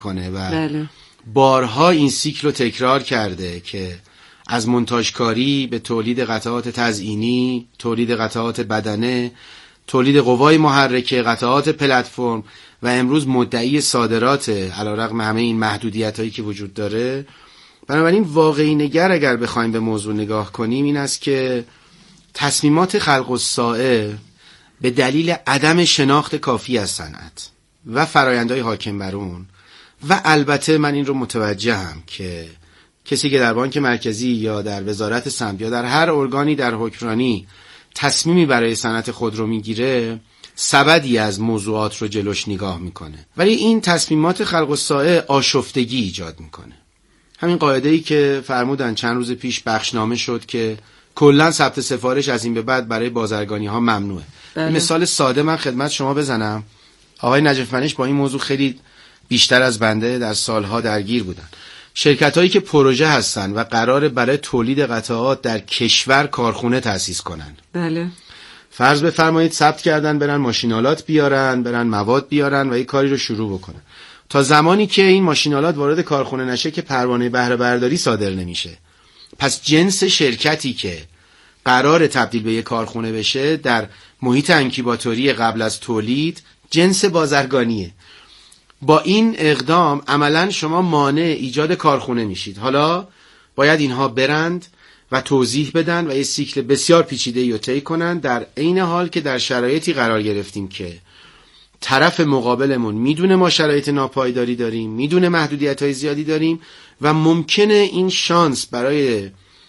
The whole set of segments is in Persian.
کنه و بارها این سیکل رو تکرار کرده که از مونتاژکاری به تولید قطعات تزئینی، تولید قطعات بدنه، تولید قوای محرکه، قطعات پلتفرم و امروز مدعی صادرات علیرغم همه این محدودیتایی که وجود داره. بنابراین واقعی نگر اگر بخوایم به موضوع نگاه کنیم این است که تصمیمات خلق الساعه به دلیل عدم شناخت کافی از صنعت و فرآیندهای حاکم بر اون و البته من این رو متوجهم که کسی که در بانک مرکزی یا در وزارت سمت یا در هر ارگانی در حکمرانی تصمیمی برای صنعت خودرو میگیره سبدی از موضوعات رو جلوش نگاه میکنه، ولی این تصمیمات خلق الساعه آشفتگی ایجاد میکنه. همین قاعده‌ای که فرمودن چند روز پیش بخشنامه شد که کلا ثبت سفارش از این به بعد برای بازرگانی ها ممنوعه. مثال ساده من خدمت شما بزنم. آقای نجف منش با این موضوع خیلی بیشتر از بنده در سالها درگیر بودن. شرکتایی که پروژه هستن و قراره برای تولید قطعات در کشور کارخونه تأسیس کنن. بله. فرض بفرمایید ثبت کردن برن ماشینالات بیارن، برن مواد بیارن و این کاری رو شروع بکنن. تا زمانی که این ماشینالات وارد کارخونه نشه که پروانه بهره برداری صادر نمیشه. پس جنس شرکتی که قرار تبدیل به یک کارخونه بشه در محیط انکیباتوری قبل از تولید جنس بازرگانیه. با این اقدام عملاً شما مانع ایجاد کارخونه میشید. حالا باید اینها برند و توضیح بدن و یه سیکل بسیار پیچیده‌ای رو طی کنن، در عین حال که در شرایطی قرار گرفتیم که طرف مقابلمون میدونه ما شرایط ناپایداری داریم، میدونه محدودیت‌های زیادی داریم و ممکنه این شانس برای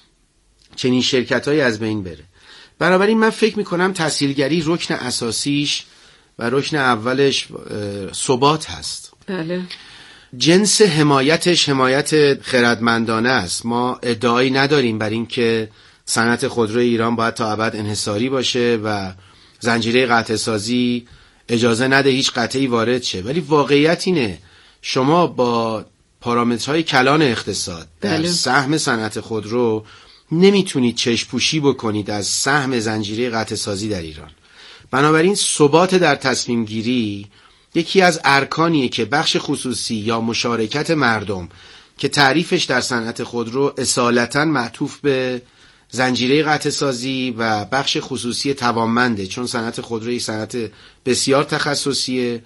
چنین شرکت‌هایی از بین بره. بنابراین من فکر میکنم تسهیلگری رکن اساسیش و رکن اولش ثبات هست. بله. جنس حمایتش حمایت خردمندانه است. ما ادعایی نداریم بر این که صنعت خودرو ایران باید تا ابد انحصاری باشه و زنجیره قطعه سازی اجازه نده هیچ قطعی وارد شه، ولی واقعیت اینه شما با پارامترهای کلان اقتصاد در سهم صنعت خودرو نمیتونید چشم پوشی بکنید از سهم زنجیره قطعه سازی در ایران. بنابراین ثبات در تصمیم گیری یکی از ارکانیه که بخش خصوصی یا مشارکت مردم که تعریفش در صنعت خودرو اصالتاً معطوف به زنجیره قطعه سازی و بخش خصوصی توانمنده، چون صنعت خودرو یک صنعت بسیار تخصصیه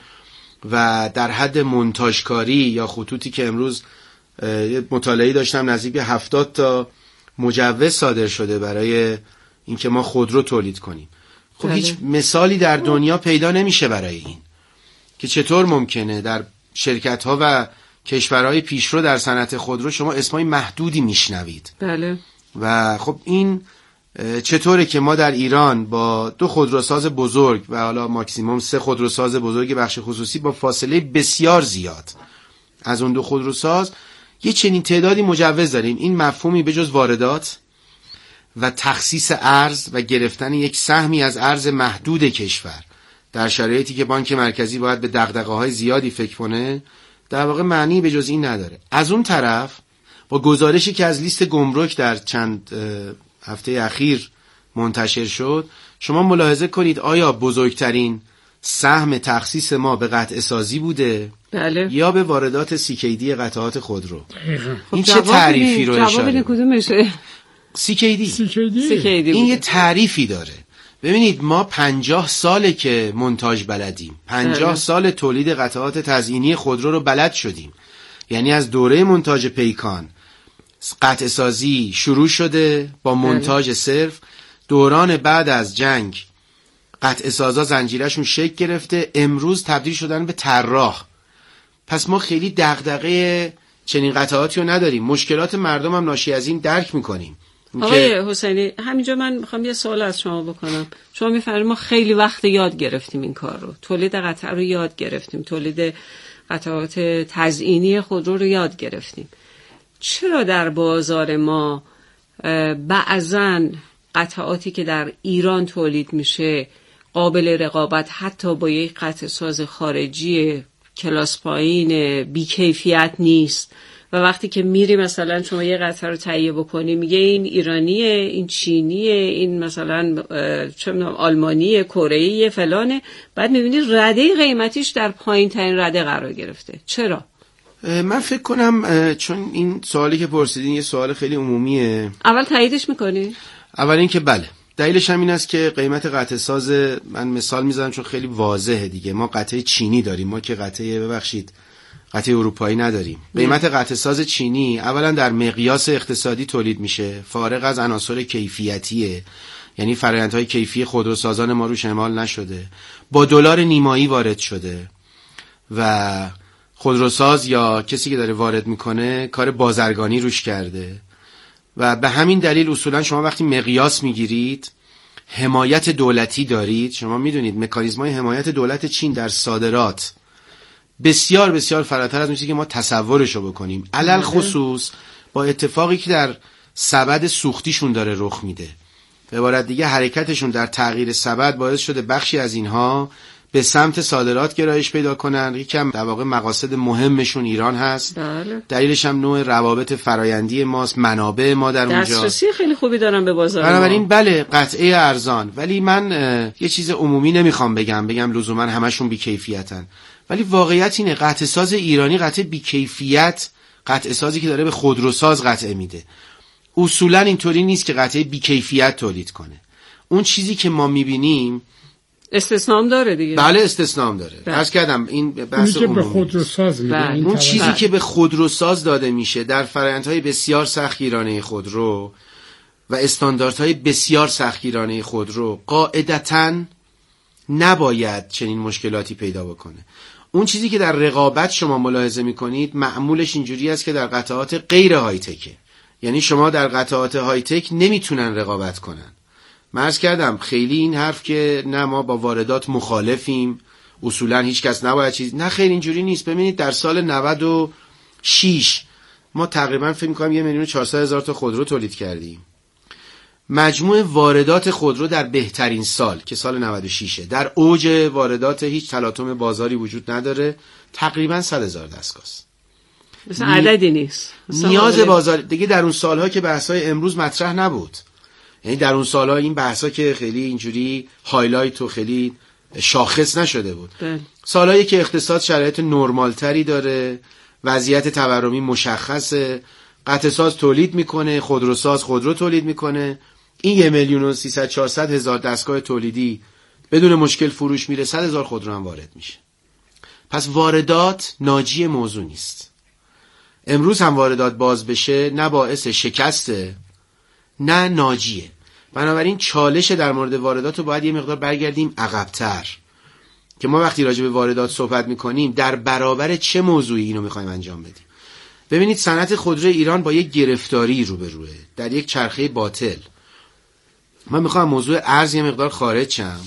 و در حد مونتاژکاری یا خطوطی که امروز مطالعه‌ای داشتم نزدیک به 70 تا مجوز صادر شده برای اینکه ما خودرو تولید کنیم. خب هیچ مثالی در دنیا پیدا نمیشه برای این که چطور ممکنه در شرکت‌ها و کشورهای پیشرو در صنعت خودرو شما اسمای محدودی میشنوید. بله. و خب این چطوره که ما در ایران با 2 خودروساز بزرگ و حالا ماکسیموم 3 خودروساز بزرگ بخش خصوصی با فاصله بسیار زیاد از اون 2 خودروساز یه چنین تعدادی مجوز داریم. این مفهومی به جز واردات و تخصیص ارز و گرفتن یک سهمی از ارز محدود کشور در شرایطی که بانک مرکزی باید به دغدغه‌های زیادی فکر کنه در واقع معنی به جز این نداره. از اون طرف با گزارشی که از لیست گمرک در چند هفته اخیر منتشر شد شما ملاحظه کنید آیا بزرگترین سهم تخصیص ما به قطعه سازی بوده بله. یا به واردات CKD قطعات خودرو؟ این چه تعریفی رو اشاره می‌کنه؟ CKD این یه تعریفی داره. ببینید ما 50 ساله که مونتاژ بلدیم، 50 سال تولید قطعات تزئینی خودرو رو بلد شدیم. یعنی از دوره مونتاژ پیکان قطعه سازی شروع شده با مونتاژ صرف، دوران بعد از جنگ قطعه سازا زنجیرهشون شکل گرفته، امروز تبدیل شدن به طراح. پس ما خیلی دغدغه چنین قطعاتی رو نداریم. مشکلات مردم هم ناشی از این درک میکنیم. آقای حسینی همینجا من میخوام یه سوال از شما بکنم. شما میفرمایید ما خیلی وقت یاد گرفتیم این کار رو، تولید قطعه رو یاد گرفتیم، تولید قطعات تزئینی خودرو رو یاد گرفتیم. چرا در بازار ما بعضن قطعاتی که در ایران تولید میشه قابل رقابت حتی با یک قطعه ساز خارجی کلاس پایین بی‌کیفیت نیست و وقتی که میری مثلا شما یه قطعه رو تهیه بکنی میگه این ایرانیه، این چینیه، این مثلا چه میدونم آلمانیه، کره‌ایه، فلانه، بعد میبینی رده قیمتیش در پایین ترین رده قرار گرفته؟ چرا؟ من فکر کنم چون این سوالی که پرسیدین یه سوال خیلی عمومیه. اول تاییدش میکنی؟ اول این که بله، دلیلش هم این است که قیمت قطعه ساز، من مثال میزنم چون خیلی واضحه دیگه، ما قطعه چینی داریم، ما که قطعه اروپایی نداریم. قیمت قطعه ساز چینی اولا در مقیاس اقتصادی تولید میشه، فارغ از عناصر کیفیتیه، یعنی فرآیندهای کیفی خودروسازان ما روش اعمال نشده، با دلار نیمایی وارد شده و خودروساز یا کسی که داره وارد میکنه کار بازرگانی روش کرده و به همین دلیل اصولا شما وقتی مقیاس میگیرید حمایت دولتی دارید. شما میدونید مکانیزم‌های حمایت دولت چین در صادرات بسیار بسیار فراتر از اون چیزی که ما تصورشو بکنیم، علل خصوص با اتفاقی که در سبد سوختیشون داره رخ میده. به عبارت دیگه حرکتشون در تغییر سبد باعث شده بخشی از اینها به سمت صادرات گرایش پیدا کنن. یکم در واقع مقاصد مهمشون ایران هست. بله. دلیلش هم نوع روابط فرایندی ماست، منابع ما در اونجا، دسترسی خیلی خوبی دارن به بازار. بنابراین بله قطعه ارزان. ولی من یه چیز عمومی نمیخوام بگم لزوما همشون بی‌کیفیتن، ولی واقعیت اینه قطعه ساز ایرانی قطعه بی‌کیفیت، قطعه سازی که داره به خودروساز قطعه میده، اصولا اینطوری نیست که قطعه بی‌کیفیت تولید کنه. اون چیزی که ما میبینیم استثنام داره دیگه. بله استثنام داره. عرض کردم این بحث اون که به خودروساز میده، اون چیزی که به خودروساز داده میشه در فرآیندهای بسیار سختگیرانه خودرو و استانداردهای بسیار سختگیرانه خودرو قاعدتاً نباید چنین مشکلاتی پیدا بکنه. اون چیزی که در رقابت شما ملاحظه میکنید معمولش اینجوری است که در قطعات غیر های تکه، یعنی شما در قطعات های تک نمیتونن رقابت کنن. من عرض کردم خیلی این حرف که نه ما با واردات مخالفیم، اصولا هیچ کس نباید چیز، نه خیلی اینجوری نیست. ببینید در سال 96 ما تقریبا فکر می‌کنم 1,400,000 تا خودرو تولید کردیم. مجموع واردات خودرو در بهترین سال که سال 96 در اوج واردات، هیچ تلاطم بازاری وجود نداره، تقریبا 100,000 دستگاه است. مثلا عددی نیست. نیاز بازار دیگه در اون سالها که بحث‌های امروز مطرح نبود، یعنی در اون سالها این بحثا که خیلی اینجوری هایلایت و خیلی شاخص نشده بود. سالهایی که اقتصاد شرایط نرمالتری داره، وضعیت تورمی مشخصه، قطعه ساز تولید میکنه، خودروساز خودرو تولید میکنه، این 1,400,000 دستگاه تولیدی بدون مشکل فروش میره، 100,000 خودرو هم وارد میشه. پس واردات ناجی موضوع نیست. امروز هم واردات باز بشه نه باعث شکسته نه ناجیه. بنابراین چالش در مورد واردات رو باید یه مقدار برگردیم عقب‌تر که ما وقتی راجع به واردات صحبت میکنیم در برابر چه موضوعی اینو میخوایم انجام بدیم. ببینید صنعت خودرو ایران با یک گرفتاری روبروه، در یک چرخه باطل. من میخوام موضوع ارز یه مقدار خارج شم.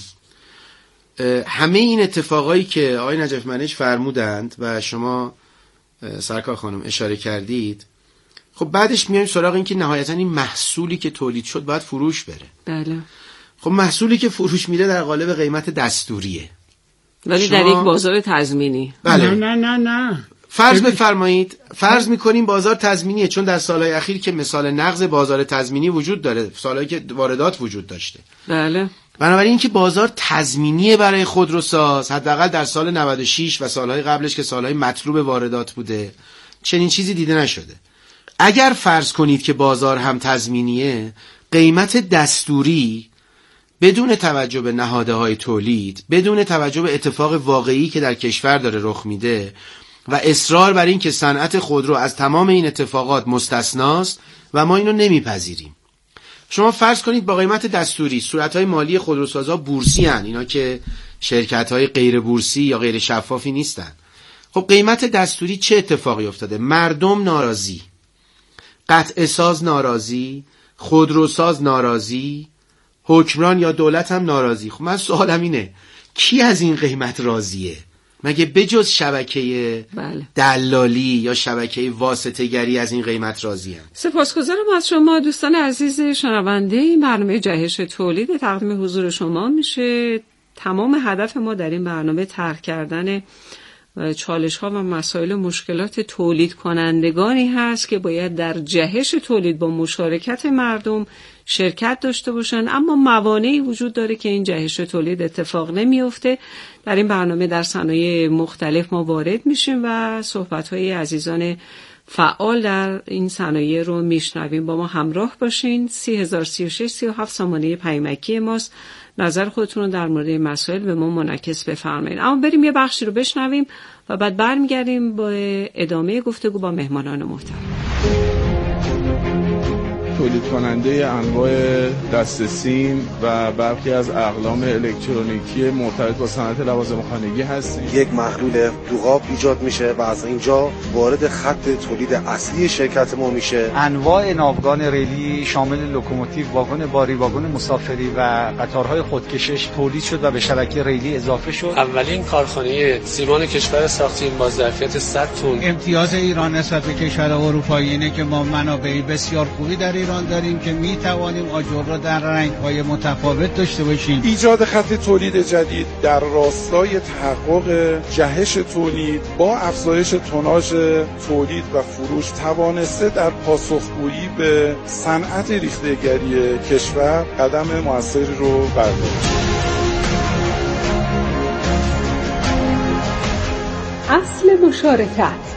همه این اتفاقایی که آقای نجف منیج فرمودند و شما سرکار خانم اشاره کردید، خب بعدش میایم سراغ این که نهایتا این محصولی که تولید شد باید فروش بره. بله. خب محصولی که فروش میره در قالب قیمت دستوریه، ولی در یک بازار تضمینی. بله. نه فرض بفرمایید، فرض میکنیم بازار تضمینیه، چون در سالهای اخیر که مثال نقض بازار تضمینی وجود داره، سالهایی که واردات وجود داشته. بله. بنابراین که بازار تضمینیه برای خودروساز، حداقل در سال 96 و سالهای قبلش که سالهای مطلوب واردات بوده، چنین چیزی دیده نشده. اگر فرض کنید که بازار هم تضمینیه، قیمت دستوری بدون توجه به نهادهای تولید، بدون توجه به اتفاق واقعی که در کشور داره رخ میده و اصرار بر این که صنعت خودرو از تمام این اتفاقات مستثناست و ما اینو نمیپذیریم. شما فرض کنید با قیمت دستوری صورتهای مالی خودروسازها بورسی هن، اینا که شرکت‌های غیر بورسی یا غیر شفافی نیستن. خب قیمت دستوری چه اتفاقی افتاده؟ مردم ناراضی، قطعه ساز ناراضی، خودروساز ناراضی، حکمران یا دولت هم ناراضی. خب من سوالم اینه کی از این قیمت راضیه؟ مگه بجز شبکه دلالی یا شبکه واسطه‌گری از این قیمت راضی هستند؟ سپاسگزارم از شما دوستان عزیز شنونده. این برنامه جهش تولید تقدیم حضور شما میشه. تمام هدف ما در این برنامه طرح کردن چالش‌ها و مسائل و مشکلات تولید کنندگانی هست که باید در جهش تولید با مشارکت مردم شرکت داشته باشن، اما موانعی وجود داره که این جهش تولید اتفاق نمیفته. در این برنامه در صنایع مختلف ما وارد میشیم و صحبت‌های عزیزان فعال در این صنایع رو میشنویم. با ما همراه باشین. 3036 37 سامانه پیامکی ماست. نظر خودتون رو در مورد مسائل به ما منعکس بفرمایید. اما بریم یه بخشی رو بشنویم و بعد برمیگردیم با ادامه گفتگو با مهمانان محترم. تولید کننده انواع دسته‌سیم و برخی از اقلام الکترونیکی مرتبط با صنعت لوازم خانگی هستیم. یک محلول دوغاب ایجاد میشه و از اینجا وارد خط تولید اصلی شرکت ما میشه. انواع ناوگان ریلی شامل لوکوموتیو، واگن باری، واگن مسافری و قطارهای خودکشش تولید شد و به شبکه ریلی اضافه شد. اولین کارخانه سیمان کشور ساختیم با ظرفیت 100 تن. امتیاز ایران نسبت به کشورهای اروپایی اینه که ما منابع بسیار خوبی در ایران داریم که می توانیم آجر را در رنگ‌های متفاوت داشته باشیم. ایجاد خط تولید جدید در راستای تحقق جهش تولید با افزایش توناژ تولید و فروش توانسته در پاسخگویی به صنعت ریخته‌گری کشور قدم موثری رو برداشت. اصل مشارکت.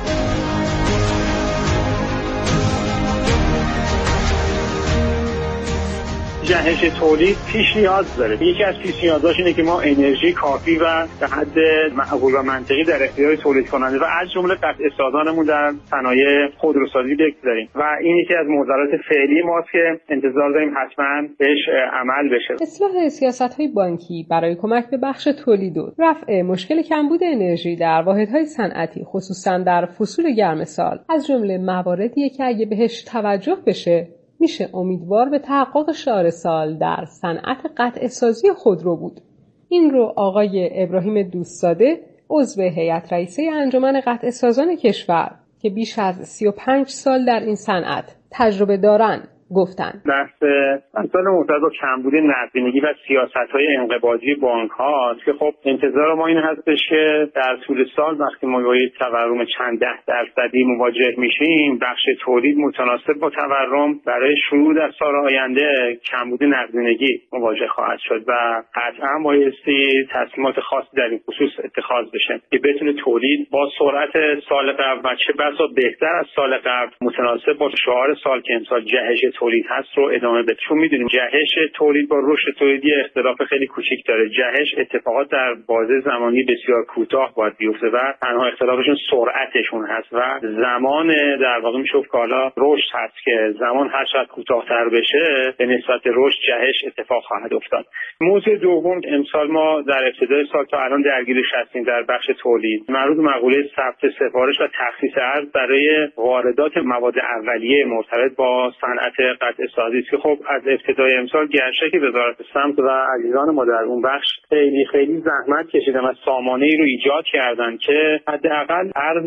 جهش تولید پیش نیاز داره. یکی از پیش نیازاش اینه که ما انرژی کافی و به حد معقول و منطقی در اختیار تولید کننده و از جمله قطع سازانمون در صنایع خودروسازی بگذاریم و این یکی از معضلات فعلی ماست که انتظار داریم حتما بهش عمل بشه. اصلاح سیاست‌های بانکی برای کمک به بخش تولید و رفع مشکل کمبود انرژی در واحدهای صنعتی خصوصا در فصول گرم سال از جمله مواردیه که اگه بهش توجه بشه میشه امیدوار به تحقق شعار سال در صنعت قطع سازی خودرو بود. این رو آقای ابراهیم دوستزاده عضو هیئت رئیسه انجمن قطع سازان کشور که بیش از 35 سال در این صنعت تجربه دارن گفتن. بحث مسائل مرتبط با کمبود نقدینگی و سیاست‌های انقباضی بانک‌هاست که خب انتظار ما این هستش که در طول سال وقتی ما با یک تورم چند ده درصدی مواجه میشیم، بخش تولید متناسب با تورم برای شروع در سال آینده کمبود نقدینگی مواجه خواهد شد و قطعاً بایستی تصمیمات خاصی در این خصوص اتخاذ بشه که بتونه تولید با سرعت سال قبل و چه بسا بهتر از سال قبل متناسب با شعار سال که امسال جهش تولید هست رو ادامه بده. چون میدونیم جهش تولید با رشد تولیدی اختلاف خیلی کوچیک داره. جهش اتفاقات در بازه زمانی بسیار کوتاه باید بیفته و تنها اختلافشون سرعتشون هست و زمان در واقع میشه که حالا رشد هست که زمان هر چقدر کوتاه‌تر بشه به نسبت رشد جهش اتفاق خواهد افتاد. موضوع دوم، امسال ما در ابتدای سال تا الان درگیرش هستیم در بخش تولید مربوط به مقوله ثبت سفارش و تخصیص ارز برای واردات مواد اولیه مرتبط با صنعت قطع سازی که خب از ابتدای امسال گرچه وزارت سمت و عزیزان ما در اون بخش خیلی زحمت کشیدن و سامانه‌ای رو ایجاد کردن که حداقل ارز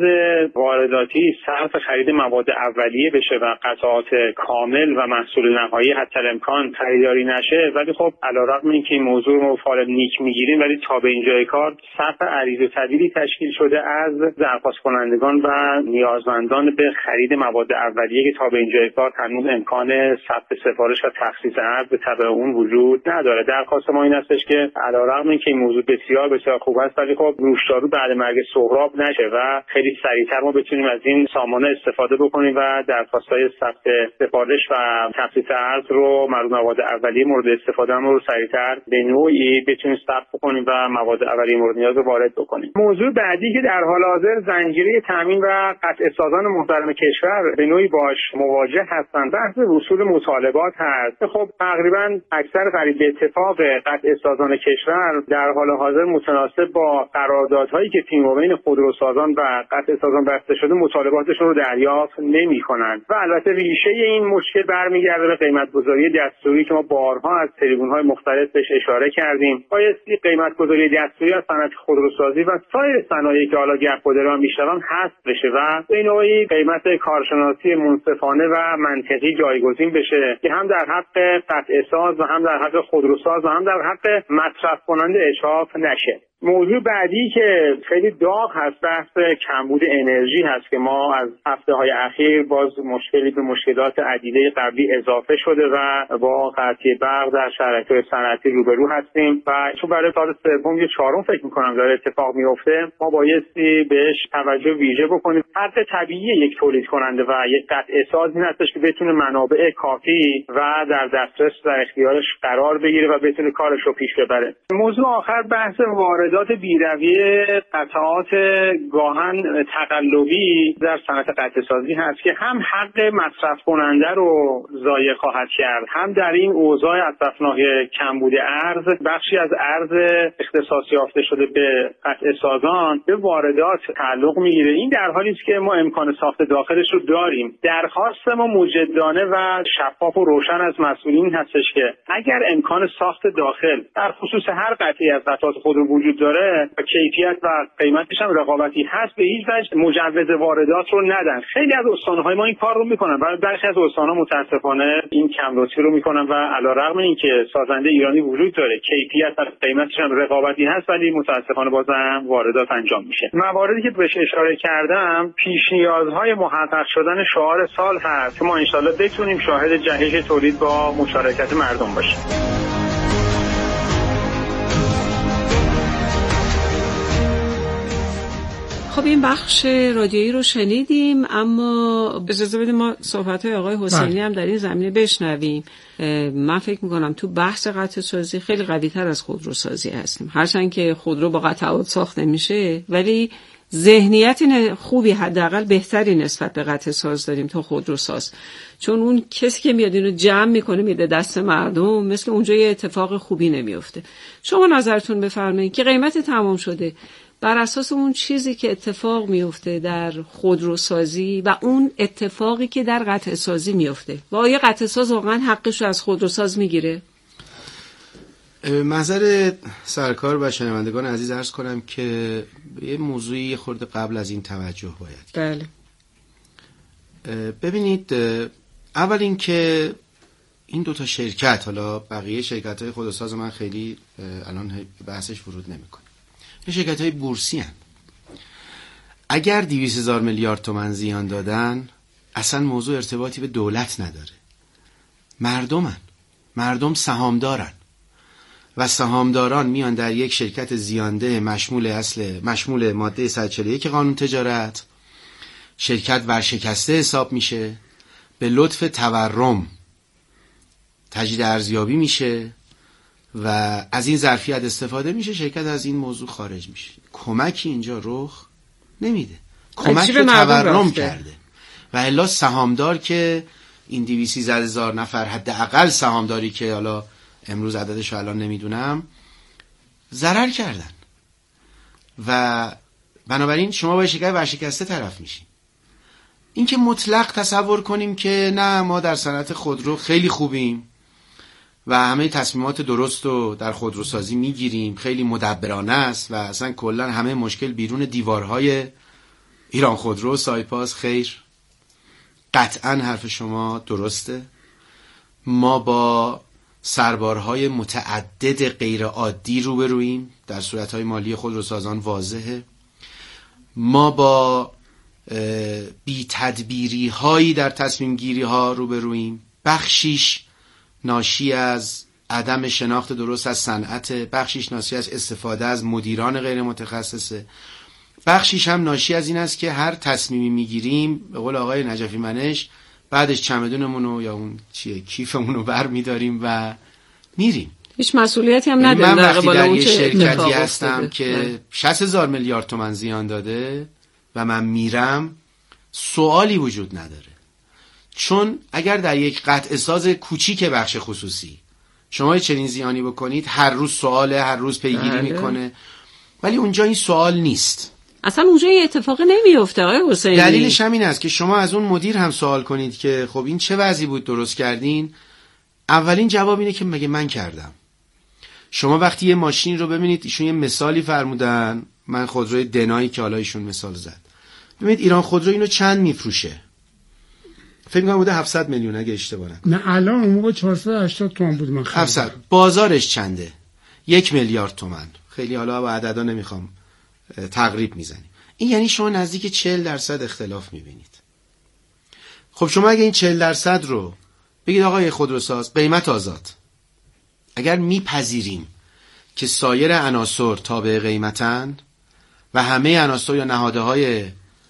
وارداتی صرف خرید مواد اولیه بشه و قطعات کامل و محصول نهایی حتی امکان خریداری نشه. ولی خب علیرغم اینکه این موضوع رو فعال نیک میگیریم ولی تا به اینجای کار صف عریضه طویلی تشکیل شده از درخواست کنندگان و نیازمندان به خرید مواد اولیه که تا به اینجای کار هنوز امکان ثبت سفارش و تخصیص ارز به تبع اون وجود نداره. درخواست ما این هستش که علیرغم اینکه این موضوع بسیار بسیار خوب است ولی خب نوشدارو بعد مرگ سهراب نشه و خیلی سریعتر ما بتونیم از این سامانه استفاده بکنیم و درخواست‌های ثبت سفارش و تخصیص ارز رو مربوط مواد اولیه مورد استفاده رو سریعتر به نوعی بتونیم ثبت کنیم و مواد اولیه مورد نیاز رو وارد بکنیم. موضوع بعدی که در حال حاضر زنجیره تامین و قطع سازان محترم کشور به نوعی باش مواجه هستند بحث وصول مطالبات هست. خب تقریبا اکثر قریب به اتفاق قطع سازان کشور در حال حاضر متناسب با قراردادهایی که فیما بین خودروسازان و قطع سازان بسته شده مطالباتشون رو دریافت نمی‌کنند و البته ریشه این مشکل برمیگرده به قیمت‌گذاری دستوری که ما بارها از تریبون‌های مختلف بهش اشاره کردیم. بایستی قیمت‌گذاری دستوری از صنعت خودروسازی و سایر صنایعی که حالا گه‌گداران میشون حذف بشه و به نوعی قیمت کارشناسی منصفانه و منطقی جایگزین جایگزین بشه که هم در حق قطع ساز و هم در حق خودروساز و هم در حق مصرف کننده اتلاف نشه. موضوع بعدی که خیلی داغ هست بحث کمبود انرژی هست که ما از هفته‌های اخیر باز مشکلی به مشکلات عدیده قبلی اضافه شده و با قطعی برق در شرکت‌های صنعتی روبرو هستیم و چون برای سال سوم یا چهارم فکر می‌کنم داره اتفاق میفته، ما بایستی بهش توجه ویژه بکنیم. حق طبیعی یک تولید کننده و یک قطع ساز این هستش که بتونه منابع کافی و در دسترس در اختیارش قرار بگیره و بتونه کارش رو پیش ببره. موضوع آخر بحث واردات بی‌رویه قطعات گاهن تقلبی در صنعت قطع سازی هست که هم حق مصرف کننده رو ضایع خواهد کرد، هم در این اوضاع اسفناک کمبود ارز بخشی از ارز اختصاص یافته شده به قطع سازان به واردات تعلق میگیره. این در حالی است که ما امکان ساخت داخلش رو داریم. درخواست ما مجدانه و شفاف و روشن از مسئولین هستش که اگر امکان ساخت داخل در خصوص هر قطعی از قطعات خودرو وجود داره و کیفیت و قیمتش هم رقابتی هست، به هیچ وجه مجوز واردات رو ندن. خیلی از استان‌های ما این کار رو میکنن و برخی از استان‌ها متاسفانه این کم‌لطفی رو میکنن و علیرغم اینکه سازنده ایرانی وجود داره، کیفیت و قیمتش هم رقابتی هست، ولی متاسفانه بازم واردات انجام میشه. مواردی که بهش اشاره کردم پیش نیازهای محقق شدن شعار سال هست که ما ان شاءالله بتونیم شاهد جهش تولید با مشارکت مردم باشیم. خب این بخش رادیویی رو شنیدیم، اما اجازه بدیم ما صحبت‌های آقای حسینی هم در این زمینه بشنویم. من فکر می‌کنم تو بحث قطع سازی خیلی قوی‌تر از خودروسازی هستیم، هرچند که خودرو با قطعات ساخته میشه، ولی ذهنیت خوبی حداقل بهتری نسبت به قطع ساز داریم تا خودروساز، چون اون کسی که میاد اینو جمع میکنه میده دست مردم، مثل اونجا یه اتفاق خوبی نمیفته. شما نظرتون بفرمایید که قیمت تمام شده بر اساس اون چیزی که اتفاق میفته در خودروسازی و اون اتفاقی که در قطع سازی میفته، و آیا قطع ساز واقعا حقش رو از خودروساز میگیره؟ محضر سرکار و شنوندگان عزیز عرض کنم که یه موضوعی خورده قبل از این توجه باید. بله. ببینید، اول این که این دوتا شرکت، حالا بقیه شرکت‌های خودروساز من خیلی الان بحثش ورود نمی‌کنم، این شرکت‌های بورسی هستند. اگر 200,000 میلیارد تومان زیان دادن، اصلا موضوع ارتباطی به دولت نداره. مردم سهامدارن و سهامداران میان در یک شرکت زیانده مشمول ماده 141 قانون تجارت، شرکت ورشکسته حساب میشه، به لطف تورم تجدید ارزیابی میشه و از این ظرفیت استفاده میشه، شرکت از این موضوع خارج میشه. کمکی اینجا رخ نمیده، کمک به تورم کرده و الا سهامدار که این 213,000 نفر حداقل سهامداری که حالا امروز عددش رو الان نمیدونم ضرر کردن و بنابراین شما با شرکت ورشکسته طرف میشین. این که مطلق تصور کنیم که نه ما در صنعت خودرو خیلی خوبیم و همه تصمیمات درست رو در خودروسازی میگیریم، خیلی مدبرانه است و اصلا کلا همه مشکل بیرون دیوارهای ایران خودرو سایپاس، خیر، قطعا حرف شما درسته. ما با سربارهای متعدد غیر عادی روبرویم، در صورتهای مالی خودروسازان واضحه. ما با بی تدبیری هایی در تصمیم گیری ها روبرویم، بخشیش ناشی از عدم شناخت درست از صنعت، بخشیش ناشی از استفاده از مدیران غیر متخصصه، بخشیش هم ناشی از این است که هر تصمیمی میگیریم به قول آقای نجفی منش بعدش چمدونمونو یا اون کیفمونو بر میداریم و میریم، هیچ مسئولیتی هم نداریم. من وقتی در یه شرکتی هستم که 60,000 میلیارد تومان زیان داده و من میرم، سوالی وجود نداره، چون اگر در یک قطع ساز کوچیک بخش خصوصی شما چنین زیانی بکنید، هر روز سواله، هر روز پیگیری میکنه، ولی اونجا این سوال نیست، اصلا اونجا یه اتفاقی نمیفته آقای حسینی. دلیلش همین است که شما از اون مدیر هم سوال کنید که خب این چه وضعی بود درست کردین، اولین جواب اینه که مگه من کردم. شما وقتی یه ماشین رو ببینید، ایشون یه مثالی فرمودن، من خودروی دنایی که حالا ایشون مثال زد، ببینید ایران خودرو اینو چند میفروشه، فکر می‌کنم بوده 700 میلیون اگه اشتباه نکنم. نه الان اون موقع 480 تومان بود. من 700. بازارش چنده؟ 1 میلیارد تومان. خیلی حالا با عددا نمیخوام تقریب میزنیم. این یعنی شما نزدیک 40% اختلاف میبینید. خب شما اگه این 40% رو بگید آقای خودروساز قیمت آزاد، اگر میپذیریم که سایر عناصر تابع قیمتن و همه عناصر یا نهادهای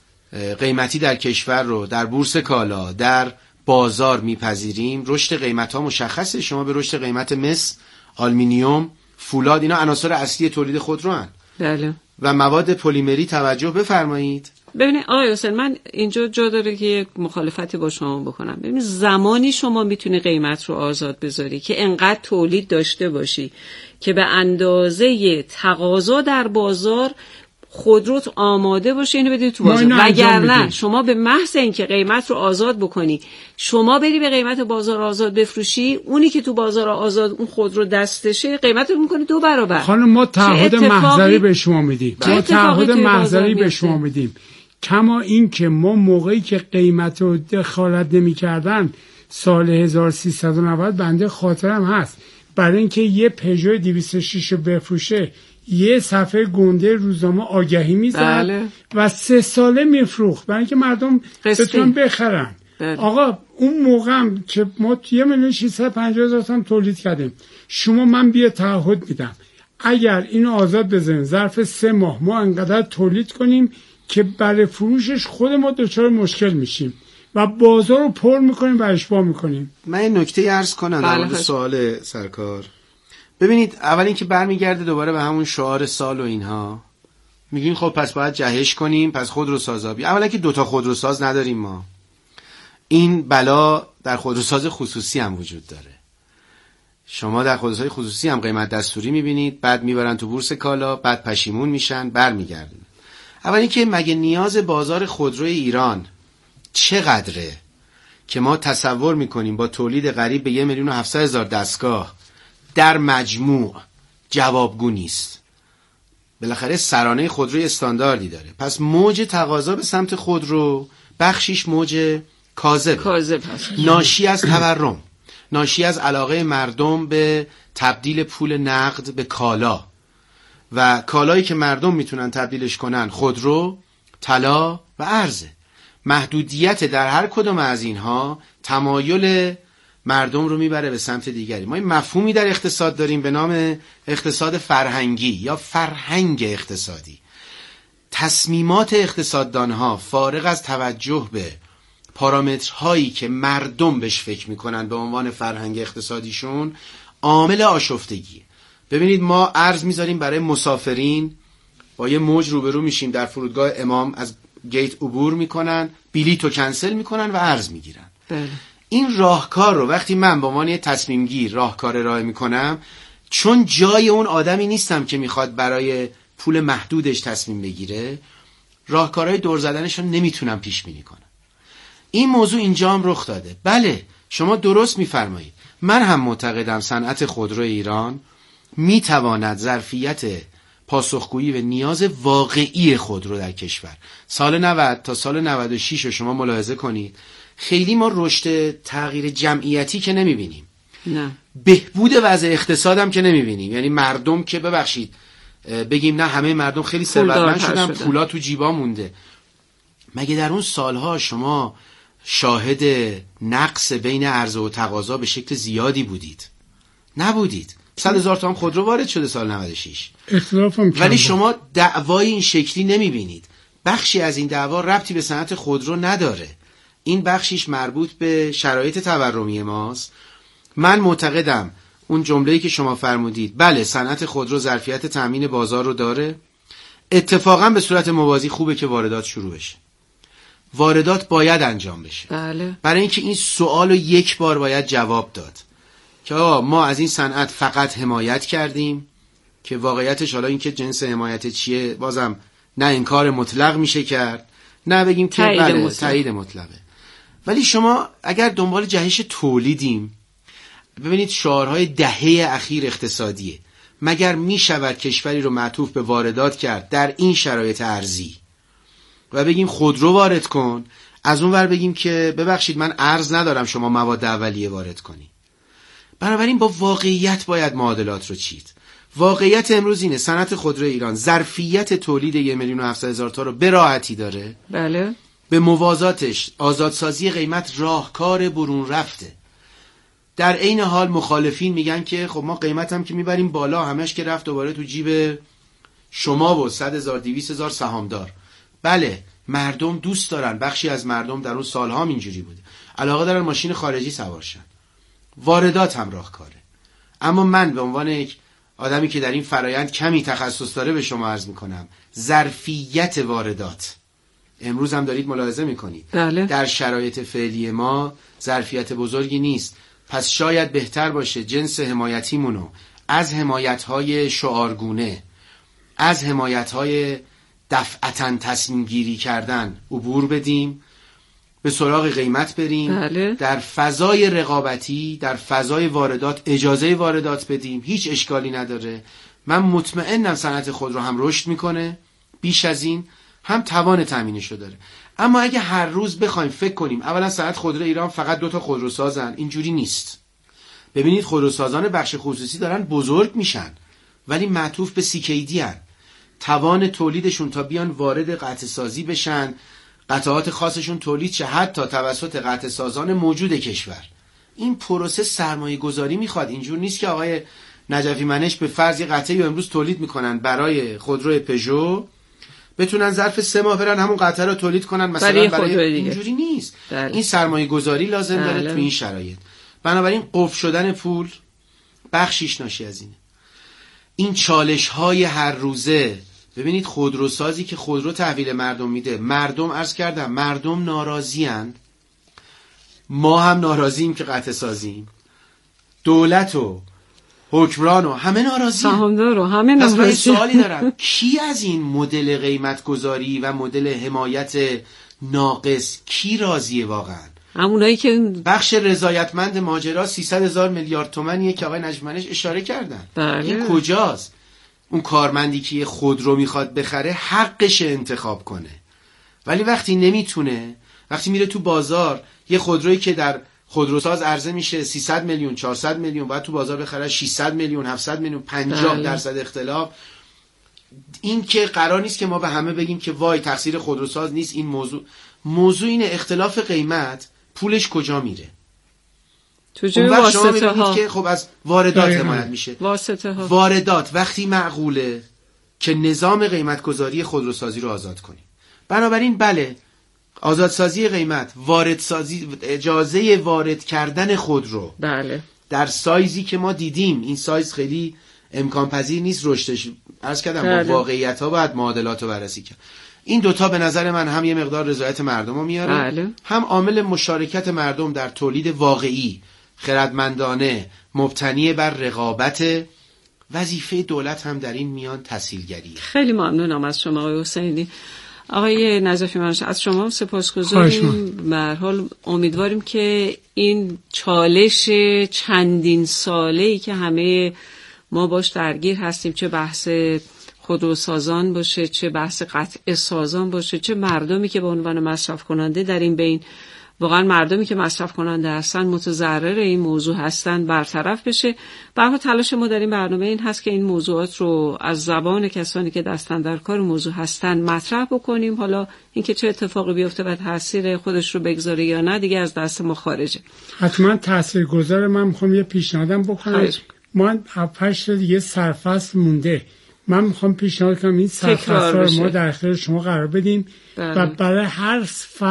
قیمتی در کشور رو در بورس کالا در بازار میپذیریم، رشد قیمت ها مشخصه. شما به رشد قیمت مس، آلومینیوم، فولاد، اینا عناصر اصلی تولید خودرو هستند. بله. و مواد پلیمری توجه بفرمایید. ببینید آقای حسین، من اینجا جا داره که یک مخالفتی با شما بکنم. ببینید زمانی شما میتونی قیمت رو آزاد بذاری که انقدر تولید داشته باشی که به اندازه تقاضا در بازار خودروت آماده باشه، اینو بدید تو بازار. وگرنه شما به محض اینکه قیمت رو آزاد بکنی، شما بری به قیمت بازار آزاد بفروشی، اونی که تو بازار آزاد اون خودرو دستشه قیمت رو میکنی 2 برابر. خانم ما تعهد محضری به شما میدیم. ما تعهد محضری به شما میدیم. کما این که ما موقعی که قیمت رو دخالت نمی‌کردن سال 1390 بنده خاطرم هست، برای اینکه یه پژو 206 رو بفروشه یه صفحه گنده روزنامه آگهی میزد. بله. و 3 ساله میفروخت برای اینکه مردم بتونن بخرن. بله. آقا اون موقع هم که ما 1,650,000 تومان تولید کردیم، شما من بیا تعهد میدم اگر اینو آزاد بزنیم ظرف 3 ماه ما انقدر تولید کنیم که برای فروشش خود ما دچار مشکل میشیم و بازار رو پر میکنیم و اشباع میکنیم. من این نکته عرض کنم در مورد سوال سرکار. ببینید اول اینکه برمیگرده دوباره به همون شعار سال و اینها، میگین خب پس باید جهش کنیم، پس خودروسازا بیا. اولا که 2 خودروساز نداریم ما. این بلا در خودروساز خصوصی هم وجود داره. شما در خودروساز خصوصی هم قیمت دستوری میبینید، بعد میبرن تو بورس کالا، بعد پشیمون میشن، برمیگردن. اول اینکه مگه نیاز بازار خودروی ایران چقدره که ما تصور میکنیم با تولید قریب به 1,700,000 دستگاه در مجموع جوابگو نیست. بالاخره سرانه خودروی استانداردی داره. پس موج تقاضا به سمت خودرو بخشیش موج کاذب، ناشی از تورم، ناشی از علاقه مردم به تبدیل پول نقد به کالا، و کالایی که مردم میتونن تبدیلش کنن خودرو، طلا و ارز. محدودیت در هر کدوم از اینها تمایل مردم رو میبره به سمت دیگری. ما این مفهومی در اقتصاد داریم به نام اقتصاد فرهنگی یا فرهنگ اقتصادی. تصمیمات اقتصاددانها فارغ از توجه به پارامترهایی که مردم بهش فکر میکنن به عنوان فرهنگ اقتصادیشون، عامل آشفتگی. ببینید ما ارز میذاریم برای مسافرین، با یه موج روبرو میشیم در فرودگاه امام، از گیت عبور میکنن، بلیطو کنسل میکنن و ارز میگیرن. بله. این راهکار رو وقتی من به عنوان تصمیم گیر راهکار ارائه میکنم، چون جای اون آدمی نیستم که میخواد برای پول محدودش تصمیم بگیره، راهکارهای دور زدنش رو نمیتونم پیش بینی کنم. این موضوع اینجا هم رخ داده. بله شما درست میفرمایید. من هم معتقدم صنعت خودرو ایران میتواند ظرفیت پاسخگویی به نیاز واقعی خودرو در کشور سال 90 تا سال 96 رو شما ملاحظه کنید، خیلی ما رشد تغییر جمعیتی که نمیبینیم، نه بهبود وضع اقتصادم که نمیبینیم. یعنی مردم که ببخشید بگیم نه همه مردم خیلی ثروتمند شدن، پولا تو جیبا مونده. مگه در اون سالها شما شاهد نقص بین عرضه و تقاضا به شکل زیادی بودید؟ نبودید. 100,000 تومان خودرو وارد شده سال 96. ولی شما دعوای این شکلی نمیبینید. بخشی از این دعوا ربطی به صنعت خودرو نداره. این بخشیش مربوط به شرایط تورمی ماست. من معتقدم اون جمله‌ای که شما فرمودید، بله صنعت خودرو ظرفیت تامین بازار رو داره. اتفاقا به صورت موازی خوبه که واردات شروع بشه. واردات باید انجام بشه. بله. برای اینکه این سوال رو یک بار باید جواب داد که ما از این صنعت فقط حمایت کردیم، که واقعیتش حالا اینکه جنس حمایت چیه بازم نه انکار مطلق میشه کرد، نه بگیم که بله تایید مطلقه. ولی شما اگر دنبال جهش تولیدیم، ببینید شعارهای دهه اخیر اقتصادیه. مگر میشود کشوری رو معطوف به واردات کرد در این شرایط ارزی و بگیم خودرو وارد کن، از اون ور بگیم که ببخشید من ارز ندارم شما مواد اولیه وارد کنی. بنابراین با واقعیت باید معادلات رو چید. واقعیت امروز اینه صنعت خودرو ایران ظرفیت تولید 1,700,000 تا رو به راحتی داره. بله. به موازاتش آزادسازی قیمت راهکار برون رفته. در عین حال مخالفین میگن که خب ما قیمت هم که میبریم بالا همش که رفت دوباره تو جیب شما و 100,000 200,000 سهامدار. بله مردم دوست دارن، بخشی از مردم در اون سالها هم اینجوری بوده، علاقه دارن ماشین خارجی سوار شن، واردات هم راهکاره. اما من به عنوان یک آدمی که در این فرایند کمی تخصص داره به شما عرض میکنم ظرفیت واردات امروز هم دارید ملاحظه میکنید بله. در شرایط فعلی ما ظرفیت بزرگی نیست. پس شاید بهتر باشه جنس حمایتیمونو از حمایت‌های شعارگونه، از حمایت‌های دفعتاً تصمیم گیری کردن عبور بدیم، به سراغ قیمت بریم. بله. در فضای رقابتی، در فضای واردات اجازه واردات بدیم، هیچ اشکالی نداره. من مطمئنم صنعت خودرو هم رشد میکنه بیش از این، هم توان تامینشو داره. اما اگه هر روز بخوایم فکر کنیم اولا صنعت خودرو ایران فقط 2 تا خودروسازن، اینجوری نیست. ببینید خودروسازان بخش خصوصی دارن بزرگ میشن ولی معطوف به CKD هن. توان تولیدشون تا بیان وارد قطع سازی بشن، قطعات خاصشون تولید شه حتی توسط قطع سازان موجود کشور، این پروسه سرمایه گذاری میخواد. اینجور نیست که آقای نجفی منش به فرض یه قطعی رو امروز تولید میکنن برای خودرو پژو بتونن ظرف 3 ماه برن همون قطعه رو تولید کنن مثلا برای اینجوری نیست. این سرمایه گذاری لازم داره تو این شرایط. بنابراین قفل شدن پول بخشیش ناشی از اینه. این چالش های هر روزه. ببینید خودروسازی که خودرو تحویل مردم میده، مردم عرض کردم مردم ناراضی اند، ما هم ناراضیم که قطع سازیم، دولت و حکمران و همه ناراضی، سهامدار و همه ناراضی. پس من سوالی دارم کی از این مدل قیمت گذاری و مدل حمایت ناقص کی راضیه واقعا؟ همونایی که بخش رضایتمند ماجرا 300,000 میلیارد تومانیه که آقای نجف منش اشاره کردن. بله. این کجاست؟ اون کارمندی که خودرو میخواد بخره حقش انتخاب کنه، ولی وقتی نمیتونه، وقتی میره تو بازار یه خودرویی که در خودروساز عرضه میشه 300 میلیون 400 میلیون باید تو بازار بخره 600 میلیون 700 میلیون 50% اختلاف. این که قرار نیست که ما به همه بگیم که وای تقصیر خودروساز نیست. این موضوع اینه اختلاف قیمت پولش کجا میره؟ تو جای واسطه ها که خب از واردات حمایت میشه. واسطه ها. واردات وقتی معقوله که نظام قیمت گذاری خودروسازی رو آزاد کنیم. بنابراین بله آزادسازی قیمت، واردسازی، اجازه وارد کردن خودرو بله در سایزی که ما دیدیم، این سایز خیلی امکان پذیر نیست رشدش. عرض کردم بله. با واقعیت ها باید معادلات رو بررسی کرد. این دوتا به نظر من هم یه مقدار رضایت مردم رو میاره بله. هم عامل مشارکت مردم در تولید واقعی خردمندانه مبتنی بر رقابت. وظیفه دولت هم در این میان تسهیلگریه. خیلی ممنونم از شما آقای حسینی. آقای نجفی منش از شما هم سپاسگزاریم. به هر حال امیدواریم که این چالش چندین ساله‌ای که همه ما باش درگیر هستیم، چه بحث خودروسازان باشه، چه بحث قطع سازان باشه، چه مردمی که به عنوان مصرف کننده در این بین، واقعا مردمی که مصرف کننده هستن متضرر این موضوع هستن، برطرف بشه. به هر حال تلاش ما در این برنامه این هست که این موضوعات رو از زبان کسانی که دستن در کار موضوع هستن مطرح بکنیم. حالا اینکه چه اتفاقی بیفته و تاثیر خودش رو بگذاره یا نه دیگه از دست ما خارجه. حتما تاثیرگذار. من میخوام یه پیشنهادم بکنم. ما 7-8 دیگه سرفصل مونده. من میخوام پیشنهاد کنم این سرفصل رو ما در اختیار شما قرار بدیم و برای هر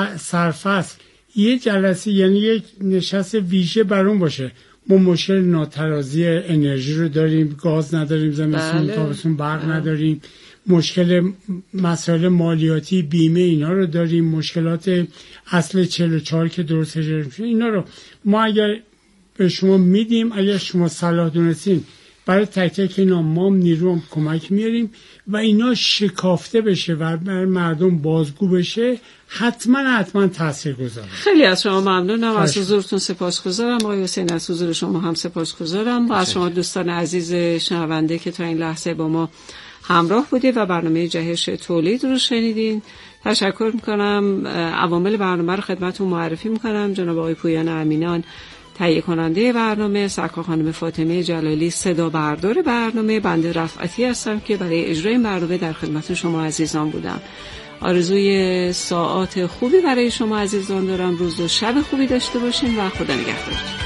سرفصل یه جلسه، یعنی یک نشست ویژه برون باشه. ما مشکل ناترازی انرژی رو داریم، گاز نداریم، زمستون تابستون برق نداریم، مشکل مسائل مالیاتی، بیمه اینا رو داریم، مشکلات اصل 44 که درست اجرا میشه. اینا رو ما اگر به شما میدیم، اگر شما صلاح دونستین برای تک تک اینا ما نیرو هم کمک میاریم و اینا شکافته بشه و برای مردم بازگو بشه، حتما تاثیر گذاره. خیلی از شما ممنونم. از حضورتون سپاسگزارم آقای حسین. از حضور شما هم سپاسگزارم. و از شما دوستان عزیز شنونده که تا این لحظه با ما همراه بودید و برنامه جهش تولید رو شنیدین. تشکر میکنم. عوامل برنامه رو خدمتتون معرفی میکنم. جناب آقای پویان امینان تهیه کننده برنامه، سرکار خانم فاطمه جلالی صدا بردار برنامه، بنده رفعتی هستم که برای اجرای برنامه در خدمت شما عزیزان بودم. آرزوی ساعات خوبی برای شما عزیزان دارم. روز و شب خوبی داشته باشین و خدا نگهدارتون.